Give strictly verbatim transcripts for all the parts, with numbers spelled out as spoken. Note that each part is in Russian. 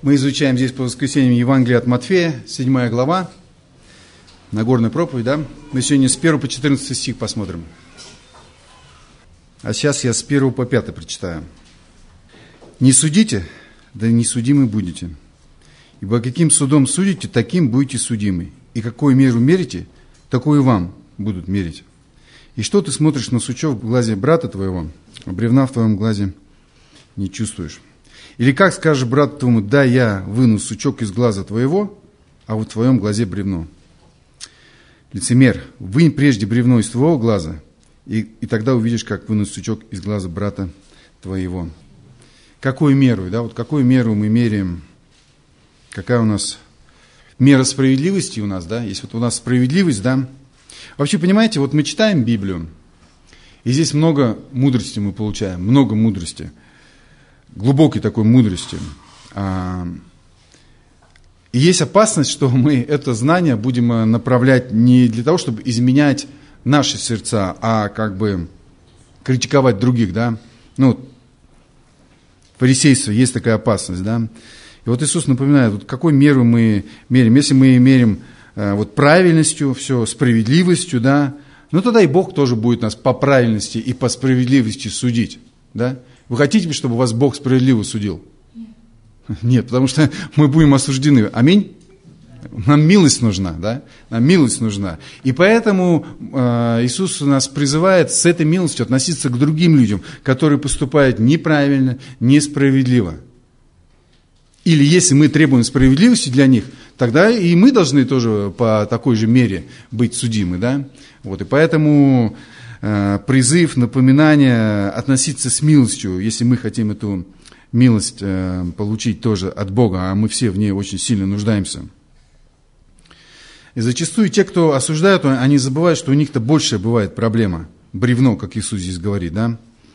Мы изучаем здесь по воскресеньям Евангелие от Матфея, седьмая глава, Нагорная проповедь, да? Мы сегодня с первого по четырнадцатый стих посмотрим. А сейчас я с первого по пятый прочитаю. «Не судите, да не судимы будете. Ибо каким судом судите, таким будете судимы. И какую меру мерите, такую вам будут мерить. И что ты смотришь на сучок в глазе брата твоего, а бревна в твоем глазе не чувствуешь? Или как скажешь брату твоему: да, я выну сучок из глаза твоего, а в твоем глазе бревно? Лицемер, вынь прежде бревно из твоего глаза, и, и тогда увидишь, как вынуть сучок из глаза брата твоего». Какую меру, да, вот какую меру мы меряем? Какая у нас мера справедливости у нас, да? Есть вот у нас справедливость, да? Вообще, понимаете, вот мы читаем Библию, и здесь много мудрости мы получаем, много мудрости, глубокой такой мудрости. И есть опасность, что мы это знание будем направлять не для того, чтобы изменять наши сердца, а как бы критиковать других, да? Ну, фарисейство, есть такая опасность, да? И вот Иисус напоминает, вот какой меру мы меряем. Если мы мерим э, вот правильностью, все, справедливостью, да, ну тогда и Бог тоже будет нас по правильности и по справедливости судить, да? Вы хотите, чтобы вас Бог справедливо судил? Нет, Нет, потому что мы будем осуждены. Аминь? Нам милость нужна, да? Нам милость нужна. И поэтому э, Иисус нас призывает с этой милостью относиться к другим людям, которые поступают неправильно, несправедливо. Или если мы требуем справедливости для них, тогда и мы должны тоже по такой же мере быть судимы, да? Вот, и поэтому э, призыв, напоминание относиться с милостью, если мы хотим эту милость э, получить тоже от Бога, а мы все в ней очень сильно нуждаемся. И зачастую те, кто осуждают, они забывают, что у них-то большая бывает проблема. Бревно, как Иисус здесь говорит, да?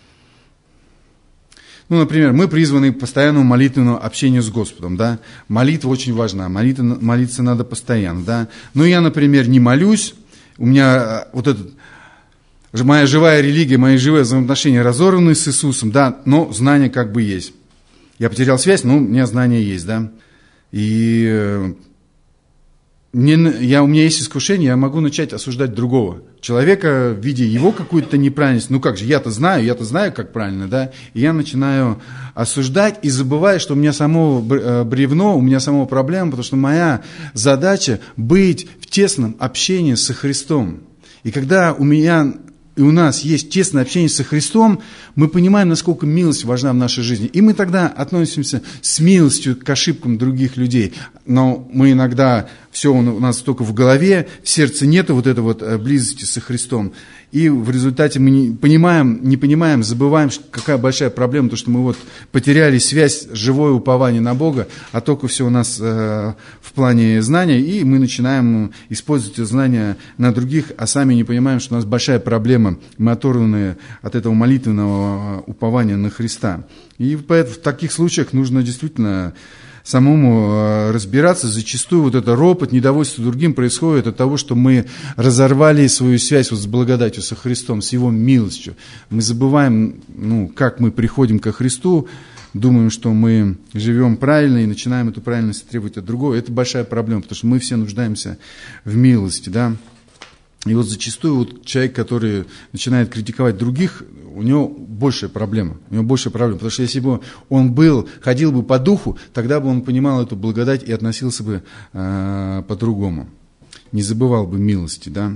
Ну, например, мы призваны к постоянному молитвенному общению с Господом, да? Молитва очень важна, молитва, молиться надо постоянно, да? Но я, например, не молюсь, у меня вот этот, моя живая религия, мои живые взаимоотношения разорваны с Иисусом, да? Но знание как бы есть. Я потерял связь, но у меня знание есть, да? И... Мне, я, у меня есть искушение, я могу начать осуждать другого человека, видя его какую-то неправильность. Ну как же, я-то знаю, я-то знаю, как правильно, да? И я начинаю осуждать и забываю, что у меня само бревно, у меня сама проблема, потому что моя задача быть в тесном общении со Христом. И когда у меня... и у нас есть тесное общение со Христом, мы понимаем, насколько милость важна в нашей жизни. И мы тогда относимся с милостью к ошибкам других людей. Но мы иногда, все у нас только в голове, в сердце нету вот этой вот близости со Христом. И в результате мы не понимаем, не понимаем, забываем, какая большая проблема, то, что мы вот потеряли связь, живое упование на Бога, а только все у нас э, в плане знания, и мы начинаем использовать это знания на других, а сами не понимаем, что у нас большая проблема, мы оторваны от этого молитвенного упования на Христа. И поэтому в таких случаях нужно действительно самому разбираться. Зачастую вот это ропот, недовольство другим происходит от того, что мы разорвали свою связь вот с благодатью, со Христом, с Его милостью. Мы забываем, ну, как мы приходим ко Христу, думаем, что мы живем правильно и начинаем эту правильность требовать от другого. Это большая проблема, потому что мы все нуждаемся в милости, да. И вот зачастую вот человек, который начинает критиковать других, у него большая проблема. У него большая проблема. Потому что если бы он был, ходил бы по духу, тогда бы он понимал эту благодать и относился бы э, по-другому. Не забывал бы милости, да.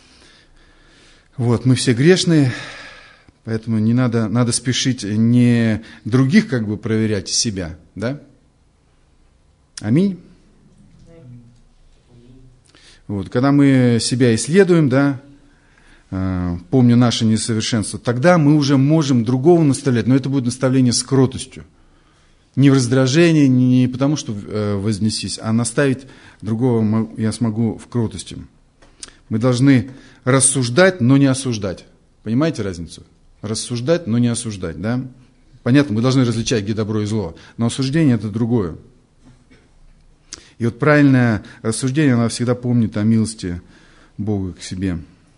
Вот, мы все грешные, поэтому не надо, надо спешить не других как бы проверять, себя, да. Аминь. Вот, когда мы себя исследуем, да, э, помня наше несовершенство, тогда мы уже можем другого наставлять, но это будет наставление с кротостью. Не в раздражении, не потому что э, вознесись, а наставить другого я смогу в кротости. Мы должны рассуждать, но не осуждать. Понимаете разницу? Рассуждать, но не осуждать, да? Понятно, мы должны различать, где добро и зло, но осуждение это другое. И вот правильное рассуждение, оно всегда помнит о милости Бога к себе.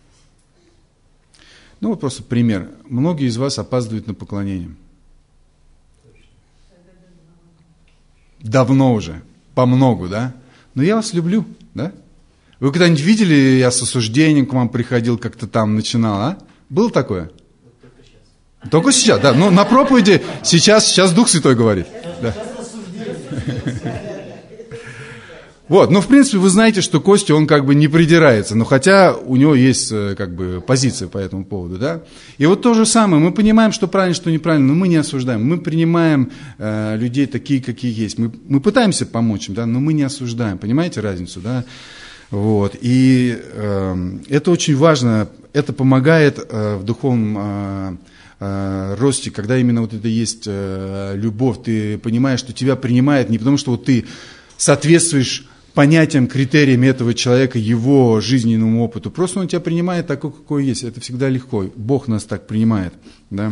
Ну вот просто пример. Многие из вас опаздывают на поклонение. давно уже, помногу, да? Но я вас люблю, да? Вы когда-нибудь видели, я с осуждением к вам приходил, как-то там начинал, а? Было такое? Только сейчас. Только сейчас, да. Ну, на проповеди сейчас, сейчас Дух Святой говорит. Да. Вот, ну, в принципе, вы знаете, что Костя, он как бы не придирается, но хотя у него есть как бы позиция по этому поводу, да. И вот то же самое, мы понимаем, что правильно, что неправильно, но мы не осуждаем, мы принимаем э, людей такие, какие есть, мы, мы пытаемся помочь им, да, но мы не осуждаем, понимаете разницу, да. Вот, и э, это очень важно, это помогает э, в духовном э, э, росте, когда именно вот это есть э, любовь, ты понимаешь, что тебя принимает не потому, что вот ты соответствуешь понятиям, критериям этого человека, его жизненному опыту. Просто он тебя принимает такой, какой есть. Это всегда легко. Бог нас так принимает. Да?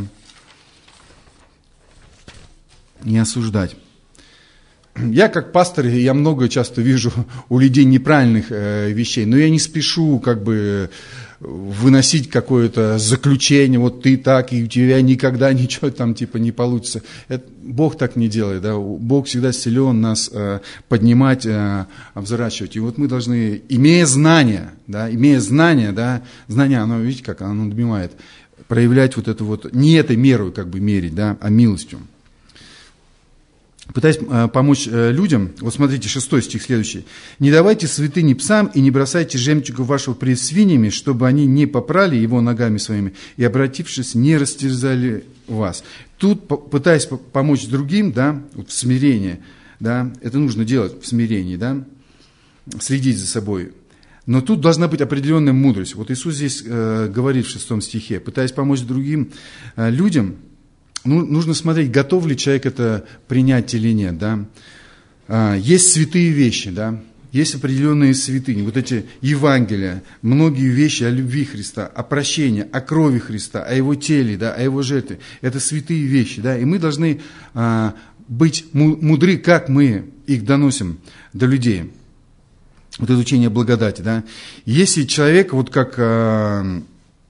Не осуждать. Я как пастор, я много часто вижу у людей неправильных э, вещей, но я не спешу как бы выносить какое-то заключение, вот ты так, и у тебя никогда ничего там типа не получится. Это, Бог так не делает, да? Бог всегда силен нас э, поднимать, э, взращивать. И вот мы должны, имея знания, да, имея знания, да, знание, оно, видите, как оно добивает, проявлять вот это вот, не этой мерой как бы мерить, да, а милостью. Пытаясь э, помочь э, людям, вот смотрите, шестой стих следующий. «Не давайте святыни псам и не бросайте жемчуга вашего пред свиньями, чтобы они не попрали его ногами своими и, обратившись, не растерзали вас». Тут, пытаясь помочь другим, да, вот в смирении, да, это нужно делать в смирении, да, следить за собой. Но тут должна быть определенная мудрость. Вот Иисус здесь э, говорит в шестом стихе, пытаясь помочь другим э, людям, ну, нужно смотреть, готов ли человек это принять или нет, да. А, есть святые вещи, да, есть определенные святыни, вот эти Евангелия, многие вещи о любви Христа, о прощении, о крови Христа, о Его теле, да, о Его жертве. Это святые вещи, да, и мы должны а, быть мудры, как мы их доносим до людей. Вот это учение благодати, да. Если человек, вот как... А,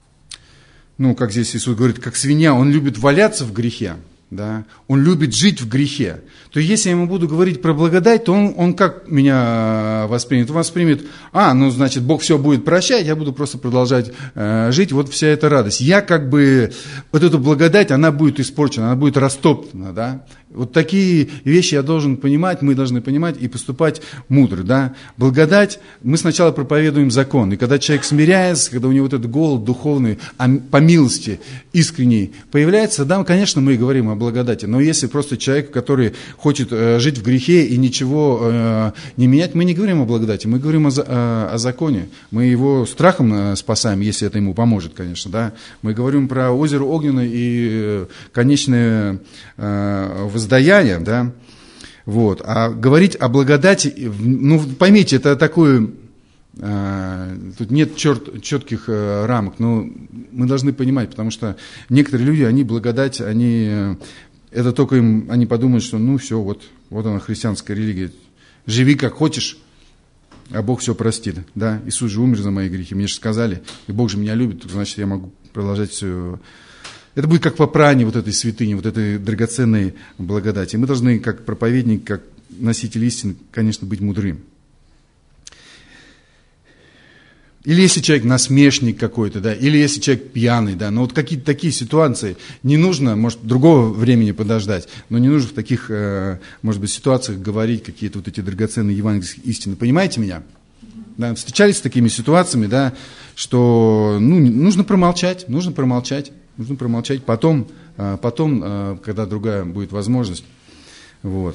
ну, как здесь Иисус говорит, как свинья, он любит валяться в грехе, да, он любит жить в грехе, то если я ему буду говорить про благодать, то он, он как меня воспримет? Он воспримет, а, ну, значит, Бог все будет прощать, я буду просто продолжать э, жить, вот вся эта радость. Я как бы, вот эту благодать, она будет испорчена, она будет растоптана, да. Вот такие вещи я должен понимать, мы должны понимать и поступать мудро, да. Благодать, мы сначала проповедуем закон, и когда человек смиряется, когда у него вот этот голод духовный, по милости искренней появляется, да, конечно, мы говорим о благодати, но если просто человек, который хочет э, жить в грехе и ничего э, не менять, мы не говорим о благодати, мы говорим о, о, о законе, мы его страхом э, спасаем, если это ему поможет, конечно, да. Мы говорим про озеро Огненное и э, конечное э, воздаяние, да, вот, а говорить о благодати, ну, поймите, это такое, э, тут нет черт, четких э, рамок, но мы должны понимать, потому что некоторые люди, они благодать, они, э, это только им, они подумают, что, ну, все, вот, вот она, христианская религия, живи как хочешь, а Бог все простит, да, Иисус же умер за мои грехи, мне же сказали, и Бог же меня любит, значит, я могу продолжать все. Это будет как попрание вот этой святыни, вот этой драгоценной благодати. Мы должны, как проповедник, как носитель истины, конечно, быть мудрым. Или если человек насмешник какой-то, да, или если человек пьяный, да, но вот какие-то такие ситуации не нужно, может, другого времени подождать, но не нужно в таких, может быть, ситуациях говорить какие-то вот эти драгоценные евангельские истины. Понимаете меня? Да, встречались с такими ситуациями, да, что, ну, нужно промолчать, нужно промолчать. Нужно промолчать, потом, потом, когда другая будет возможность. Вот.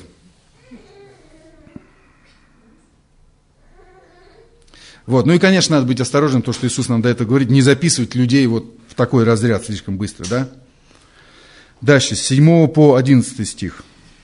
Вот. Ну и, конечно, надо быть осторожным, то, что Иисус нам до этого говорит, не записывать людей вот в такой разряд слишком быстро, да? Дальше, с седьмого по одиннадцатый стих.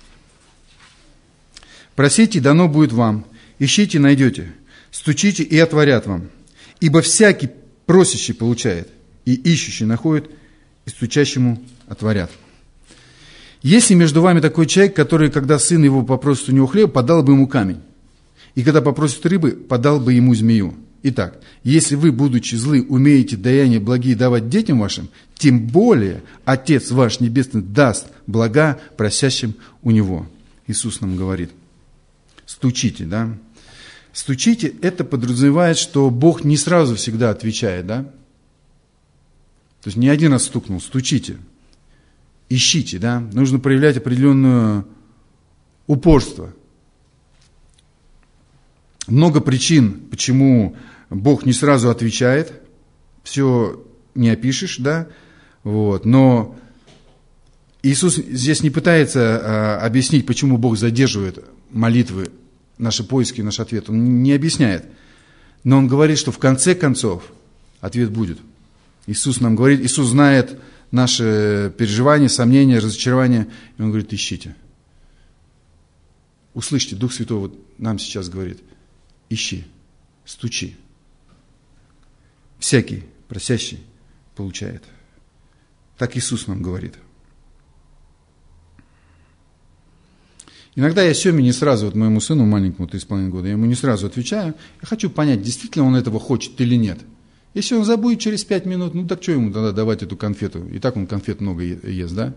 «Просите, дано будет вам, ищите, найдете, стучите, и отворят вам. Ибо всякий просящий получает, и ищущий находит, и стучащему отворят. Если между вами такой человек, который, когда сын его попросит у него хлеба, подал бы ему камень, и когда попросит рыбы, подал бы ему змею. Итак, если вы, будучи злы, умеете даяния благие давать детям вашим, тем более Отец ваш Небесный даст блага просящим у Него». Иисус нам говорит. стучите, да. Стучите, это подразумевает, что Бог не сразу всегда отвечает, да. То есть не один раз стукнул, стучите, ищите, да. Нужно проявлять определенное упорство. Много причин, почему Бог не сразу отвечает, все не опишешь, да, вот, но Иисус здесь не пытается а, объяснить, почему Бог задерживает молитвы, наши поиски, наш ответ, Он не объясняет, но Он говорит, что в конце концов ответ будет. Иисус нам говорит, Иисус знает наши переживания, сомнения, разочарования, и Он говорит, ищите. Услышьте, Дух Святой вот нам сейчас говорит, ищи, стучи. Всякий просящий получает. Так Иисус нам говорит. Иногда я Семе не сразу, вот моему сыну маленькому, три с половиной года, я ему не сразу отвечаю. Я хочу понять, действительно он этого хочет или нет. Если он забудет через пять минут, ну так что ему тогда давать эту конфету? И так он конфет много ест, да?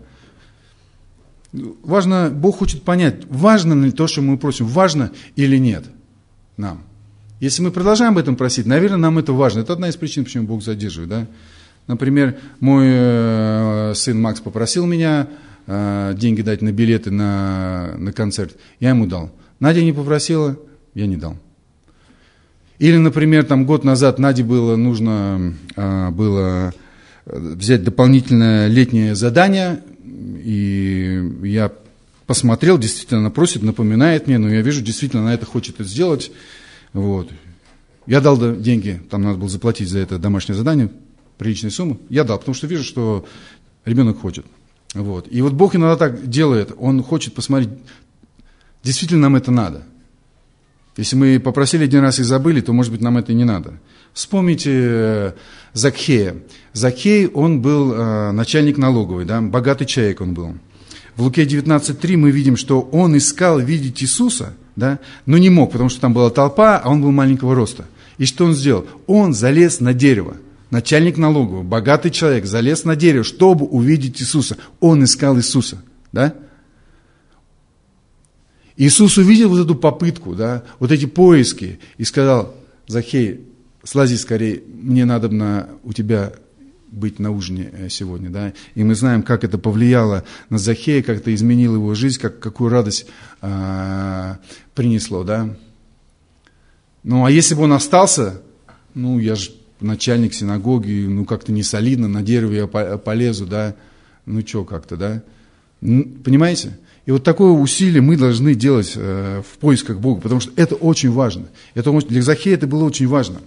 Важно, Бог хочет понять, важно ли то, что мы просим, важно или нет нам. Если мы продолжаем об этом просить, наверное, нам это важно. Это одна из причин, почему Бог задерживает, да? Например, мой э, сын Макс попросил меня э, деньги дать на билеты на, на концерт. Я ему дал. Надя не попросила, я не дал. Или, например, там год назад Наде было нужно э, было взять дополнительное летнее задание, и я посмотрел, действительно, она просит, напоминает мне, но я вижу, действительно, она это хочет это сделать. Вот. Я дал деньги, там надо было заплатить за это домашнее задание, приличную сумму. Я дал, потому что вижу, что ребенок хочет. Вот. И вот Бог иногда так делает, Он хочет посмотреть, действительно нам это надо. Если мы попросили один раз и забыли, то, может быть, нам это и не надо. Вспомните Закхея. Закхей, он был э, начальник налоговой, да, богатый человек он был. В Луке девятнадцать три мы видим, что он искал видеть Иисуса, да, но не мог, потому что там была толпа, а он был маленького роста. И что он сделал? Он залез на дерево. Начальник налоговой, богатый человек, залез на дерево, чтобы увидеть Иисуса. Он искал Иисуса, да? Иисус увидел вот эту попытку, да, вот эти поиски, и сказал: Закхей, слази скорее, мне надо на, у тебя быть на ужине сегодня, да. И мы знаем, как это повлияло на Закхея, как это изменило его жизнь, как, какую радость а, принесло, да. Ну, а если бы он остался, ну, я же начальник синагоги, ну, как-то не солидно, на дерево я полезу, да, ну, что как-то, да. Понимаете? И вот такое усилие мы должны делать э, в поисках Бога, потому что это очень важно. Это, для Закхея это было очень важно.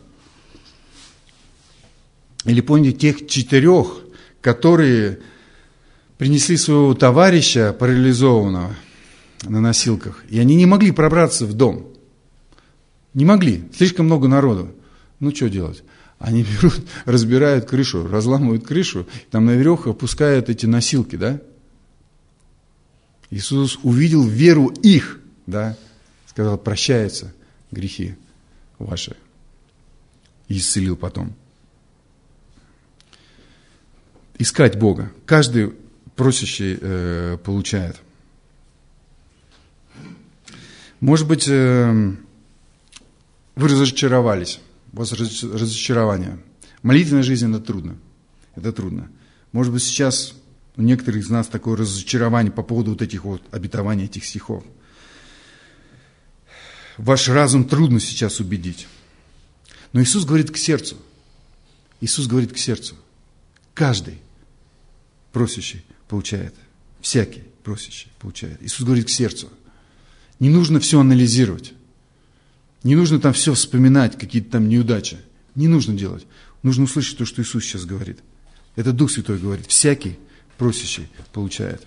Или помните тех четырех, которые принесли своего товарища парализованного на носилках, и они не могли пробраться в дом. Не могли, слишком много народу. Ну, что делать? Они берут, разбирают крышу, разламывают крышу, там на веревках опускают эти носилки, да? Иисус увидел веру их, да, сказал: прощаются грехи ваши. И исцелил потом. Искать Бога. Каждый просящий э, получает. Может быть, э, вы разочаровались. У вас разочарование. Молитвенная жизнь – это трудно. Это трудно. Может быть, сейчас у некоторых из нас такое разочарование по поводу вот этих вот обетований, этих стихов. Ваш разум трудно сейчас убедить. Но Иисус говорит к сердцу. Иисус говорит к сердцу. Каждый просящий получает. Всякий просящий получает. Иисус говорит к сердцу. Не нужно все анализировать. Не нужно там все вспоминать, какие-то там неудачи. Не нужно делать. Нужно услышать то, что Иисус сейчас говорит. Это Дух Святой говорит. Всякий просящий получает.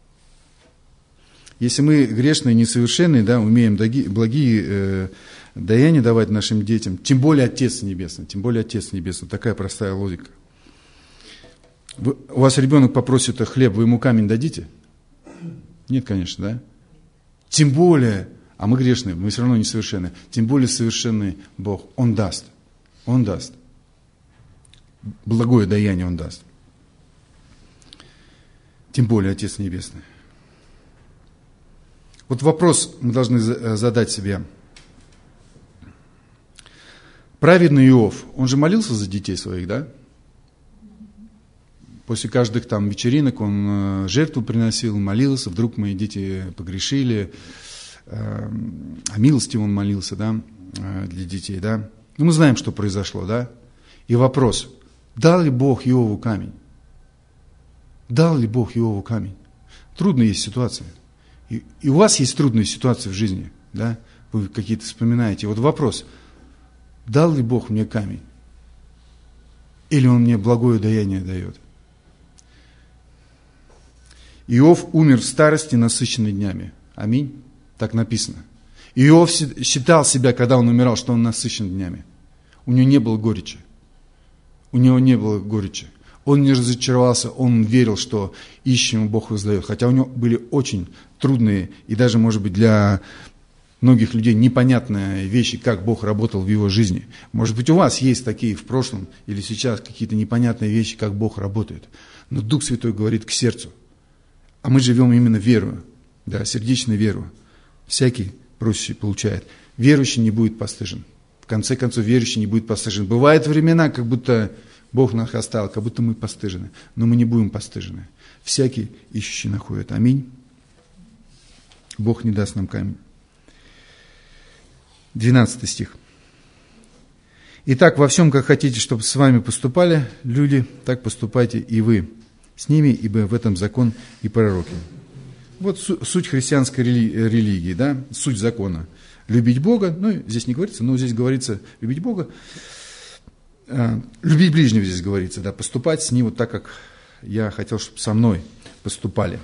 Если мы грешные, несовершенные, да, умеем благие э, даяния давать нашим детям, тем более Отец Небесный, тем более Отец Небесный. Такая простая логика. Вы, у вас ребенок попросит хлеб, вы ему камень дадите? Нет, конечно, да? Тем более, а мы грешные, мы все равно несовершенны, тем более совершенный Бог. Он даст. Он даст. Благое даяние Он даст. Тем более Отец Небесный. Вот вопрос мы должны задать себе. Праведный Иов, он же молился за детей своих, да? После каждых там вечеринок он жертву приносил, молился, вдруг мои дети погрешили, о милости он молился, да, для детей, да. Ну, мы знаем, что произошло, да. И вопрос, дал ли Бог Иову камень? Дал ли Бог Иову камень? Трудная есть ситуация. И, и у вас есть трудные ситуации в жизни, да, вы какие-то вспоминаете. Вот вопрос, дал ли Бог мне камень? Или Он мне благое даяние дает? Иов умер в старости, насыщенный днями. Аминь. Так написано. Иов считал себя, когда он умирал, что он насыщен днями. У него не было горечи. У него не было горечи. Он не разочаровался, он верил, что ищем Бог воздает. Хотя у него были очень трудные и даже, может быть, для многих людей непонятные вещи, как Бог работал в его жизни. Может быть, у вас есть такие в прошлом или сейчас какие-то непонятные вещи, как Бог работает. Но Дух Святой говорит к сердцу. А мы живем именно верою, да, сердечной верою. Всякий просящий получает. Верующий не будет постыжен. В конце концов, верующий не будет постыжен. Бывают времена, как будто Бог нас оставил, как будто мы постыжены. Но мы не будем постыжены. Всякий ищущий находит. Аминь. Бог не даст нам камень. двенадцатый стих. Итак, во всем, как хотите, чтобы с вами поступали люди, так поступайте и вы с ними, ибо в этом закон и пророки. Вот суть христианской религии, да, суть закона. Любить Бога, ну, здесь не говорится, но здесь говорится любить Бога. Любить ближнего здесь говорится, да, поступать с ним вот так, как я хотел, чтобы со мной поступали.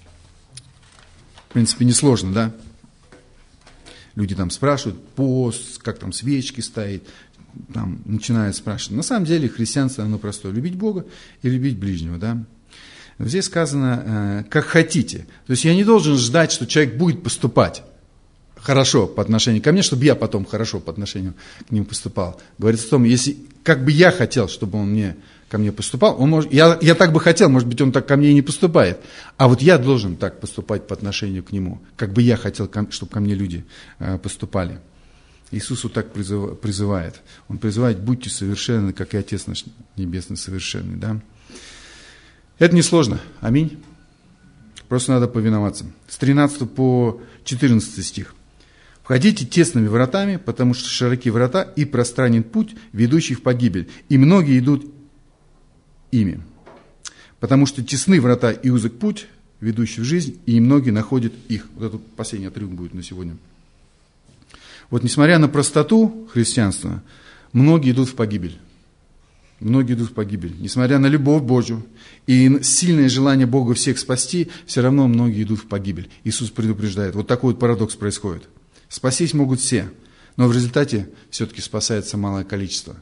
В принципе, несложно, да. Люди там спрашивают, пост, как там свечки ставить, там начинают спрашивать. На самом деле христианство, оно простое. Любить Бога и любить ближнего, да. Здесь сказано, как хотите. То есть я не должен ждать, что человек будет поступать хорошо по отношению ко мне, чтобы я потом хорошо по отношению к нему поступал. Говорится о том, если как бы я хотел, чтобы он мне, ко мне поступал, он может, я, я так бы хотел, может быть, он так ко мне и не поступает. А вот я должен так поступать по отношению к нему, как бы я хотел, чтобы ко мне люди поступали. Иисус вот так призывает. Он призывает, будьте совершенны, как и Отец наш Небесный совершенный, да. Это несложно. Аминь. Просто надо повиноваться. С тринадцатого по четырнадцатый стих. «Входите тесными вратами, потому что широки врата и пространен путь, ведущий в погибель, и многие идут ими. Потому что тесны врата и узок путь, ведущий в жизнь, и многие находят их». Вот этот последний отрывок будет на сегодня. Вот несмотря на простоту христианства, многие идут в погибель. Многие идут в погибель. Несмотря на любовь Божью и сильное желание Бога всех спасти, все равно многие идут в погибель. Иисус предупреждает. Вот такой вот парадокс происходит. Спастись могут все, но в результате все-таки спасается малое количество.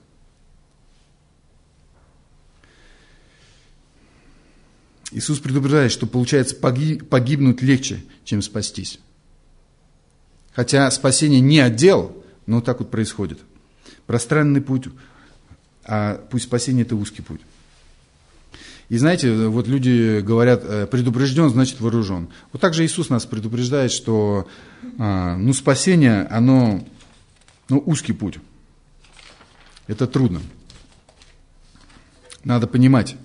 Иисус предупреждает, что получается погибнуть легче, чем спастись. Хотя спасение не отдел, но так вот происходит. Пространный путь, а путь спасения – это узкий путь. И знаете, вот люди говорят, предупрежден, значит вооружен. Вот так же Иисус нас предупреждает, что ну, спасение, оно ну, узкий путь. Это трудно. Надо понимать,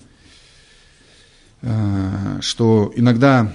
что иногда,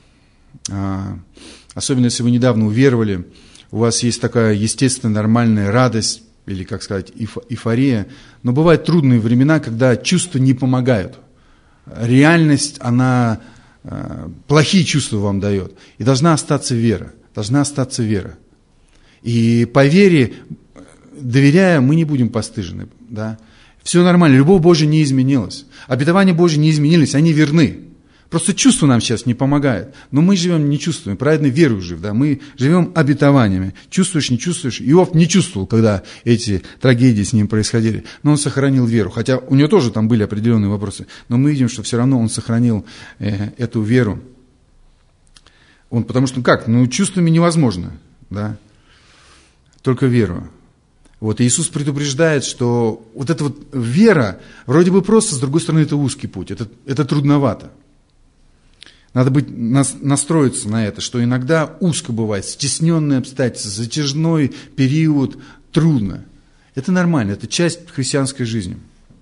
особенно если вы недавно уверовали, у вас есть такая естественная, нормальная радость, или, как сказать, эйфория. Но бывают трудные времена, когда чувства не помогают. Реальность, она э, плохие чувства вам дает. И должна остаться вера. Должна остаться вера. И по вере, доверяя, мы не будем постыжены. Да? Все нормально. Любовь Божия не изменилась. Обетования Божьи не изменились. Они верны. Просто чувство нам сейчас не помогает. Но мы живем не чувствуем, праведной верой жив, да? Мы живем обетованиями. Чувствуешь, не чувствуешь. Иов не чувствовал, когда эти трагедии с ним происходили. Но он сохранил веру. Хотя у него тоже там были определенные вопросы. Но мы видим, что все равно он сохранил э, эту веру. Он, потому что как? Ну, чувствами невозможно. Да? Только веру. Вот, и Иисус предупреждает, что вот эта вот вера, вроде бы просто, с другой стороны, это узкий путь. Это, это трудновато. Надо быть, нас, настроиться на это, что иногда узко бывает, стесненные обстоятельства, затяжной период, трудно. Это нормально, это часть христианской жизни.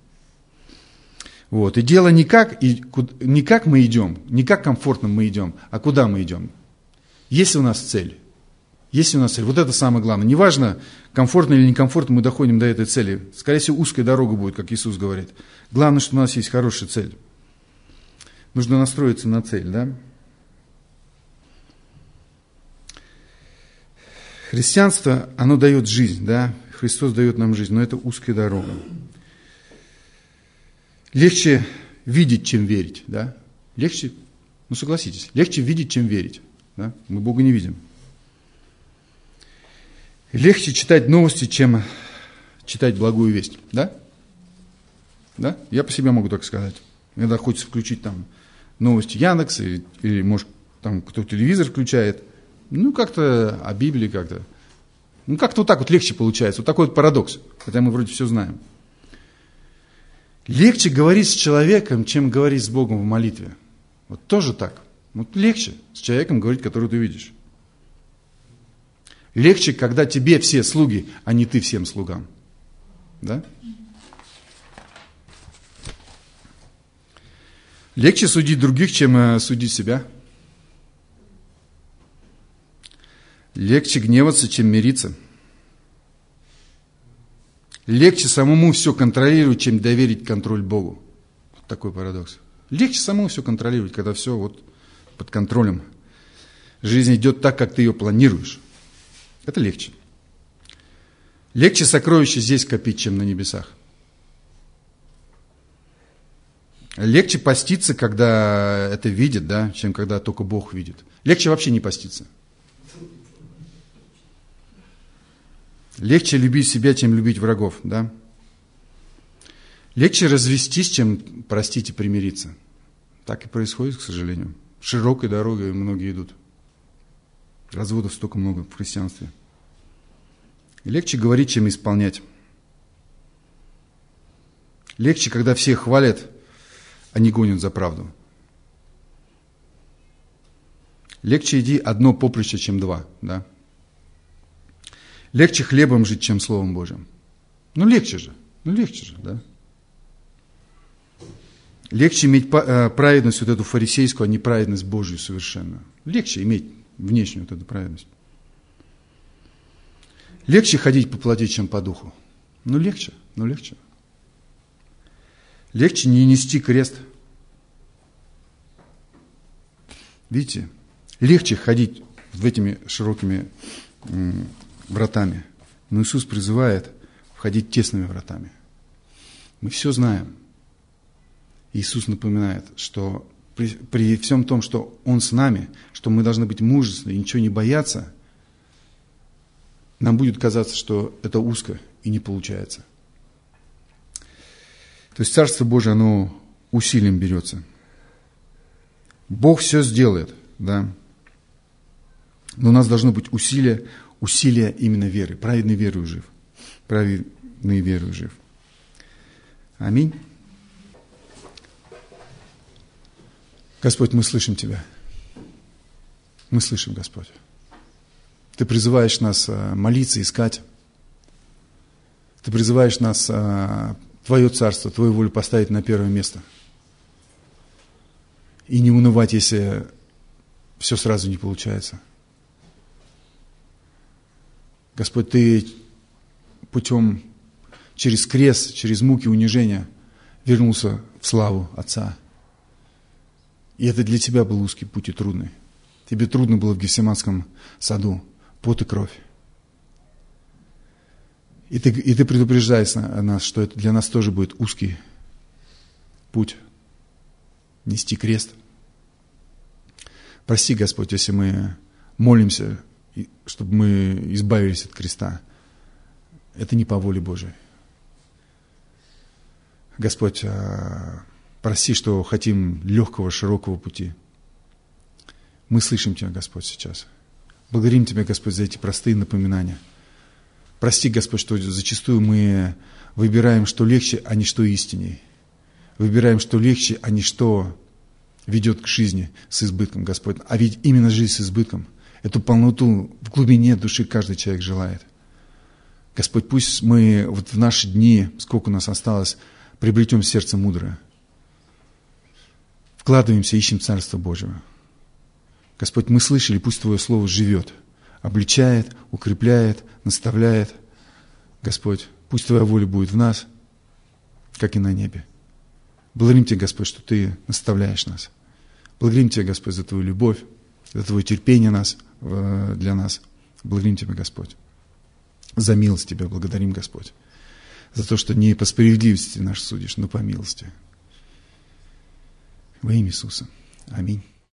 Вот. И дело не как, и, не как мы идем, не как комфортно мы идем, а куда мы идем. Есть ли у нас цель? Есть ли у нас цель? Вот это самое главное. Неважно, комфортно или некомфортно мы доходим до этой цели. Скорее всего, узкая дорога будет, как Иисус говорит. Главное, что у нас есть хорошая цель. Нужно настроиться на цель, да? Христианство, оно дает жизнь, да? Христос дает нам жизнь, но это узкая дорога. Легче видеть, чем верить, да? Легче, ну согласитесь, легче видеть, чем верить, да? Мы Бога не видим. Легче читать новости, чем читать благую весть, да? Да? Я по себе могу так сказать. Иногда хочется включить там новости Яндекса, или, или может, там кто телевизор включает. Ну, как-то о Библии как-то. Ну, как-то вот так вот легче получается. Вот такой вот парадокс. Хотя мы вроде все знаем. Легче говорить с человеком, чем говорить с Богом в молитве. Вот тоже так. Вот легче с человеком говорить, которого ты видишь. Легче, когда тебе все слуги, а не ты всем слугам. Да? Легче судить других, чем судить себя. Легче гневаться, чем мириться. Легче самому все контролировать, чем доверить контроль Богу. Вот такой парадокс. Легче самому все контролировать, когда все вот под контролем. Жизнь идет так, как ты ее планируешь. Это легче. Легче сокровища здесь копить, чем на небесах. Легче поститься, когда это видит, да, чем когда только Бог видит. Легче вообще не поститься. Легче любить себя, чем любить врагов, да. Легче развестись, чем простить и примириться. Так и происходит, к сожалению. Широкой дорогой многие идут. Разводов столько много в христианстве. Легче говорить, чем исполнять. Легче, когда все хвалят, а не гонят за правду. Легче иди одно поприще, чем два, да? Легче хлебом жить, чем Словом Божьим. Ну, легче же, ну, легче же, да? Легче иметь праведность вот эту фарисейскую, а не праведность Божью совершенно. Легче иметь внешнюю вот эту праведность. Легче ходить по плоти, чем по духу. Ну, легче, ну, легче. Легче не нести крест. Видите, легче ходить в этими широкими м, вратами. Но Иисус призывает входить тесными вратами. Мы все знаем. Иисус напоминает, что при, при всем том, что Он с нами, что мы должны быть мужественны и ничего не бояться, нам будет казаться, что это узко и не получается. То есть Царство Божие, оно усилием берется. Бог все сделает, да. Но у нас должно быть усилие, усилие именно веры. Праведный верою жив. Праведный верою жив. Аминь. Господь, мы слышим Тебя. Мы слышим, Господь. Ты призываешь нас молиться, искать. Ты призываешь нас Твое царство, Твою волю поставить на первое место. И не унывать, если все сразу не получается. Господь, Ты путем, через крест, через муки, унижения вернулся в славу Отца. И это для Тебя был узкий путь и трудный. Тебе трудно было в Гефсиманском саду, пот и кровь. И ты, и ты предупреждаешь нас, что это для нас тоже будет узкий путь. Нести крест. Прости, Господь, если мы молимся, чтобы мы избавились от креста. Это не по воле Божией. Господь, прости, что хотим легкого, широкого пути. Мы слышим Тебя, Господь, сейчас. Благодарим Тебя, Господь, за эти простые напоминания. Прости, Господь, что зачастую мы выбираем, что легче, а не что истинней. Выбираем, что легче, а не что ведет к жизни с избытком, Господь. А ведь именно жизнь с избытком, эту полноту в глубине души каждый человек желает. Господь, пусть мы вот в наши дни, сколько у нас осталось, приобретем сердце мудрое. Вкладываемся, ищем Царство Божьего. Господь, мы слышали, пусть Твое Слово живет, обличает, укрепляет, наставляет. Господь, пусть Твоя воля будет в нас, как и на небе. Благодарим Тебя, Господь, что Ты наставляешь нас. Благодарим Тебя, Господь, за Твою любовь, за Твое терпение нас, для нас. Благодарим Тебя, Господь. За милость Тебя благодарим, Господь. За то, что не по справедливости наш судишь, но по милости. Во имя Иисуса. Аминь.